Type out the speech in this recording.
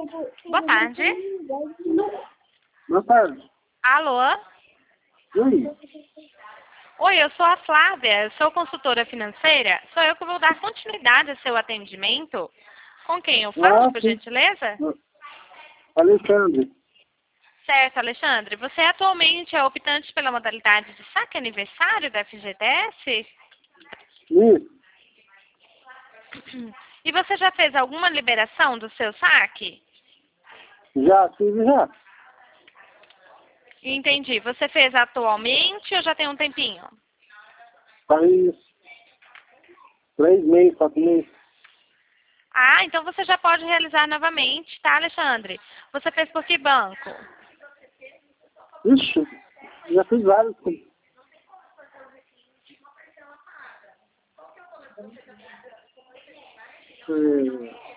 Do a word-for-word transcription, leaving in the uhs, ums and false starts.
Boa tarde. Boa tarde. Alô? Oi. Oi, eu sou a Flávia, sou consultora financeira. Sou eu que vou dar continuidade ao seu atendimento. Com quem eu falo, Ah, por sim. gentileza? Alexandre. Certo, Alexandre. Você atualmente é optante pela modalidade de saque aniversário da F G T S? Isso. E você já fez alguma liberação do seu saque? Já tive já. Entendi. Você fez atualmente ou já tem um tempinho? Faz três meses, quatro meses. Ah, então você já pode realizar novamente, tá, Alexandre? Você fez por que banco? Ixi, já fiz vários. É,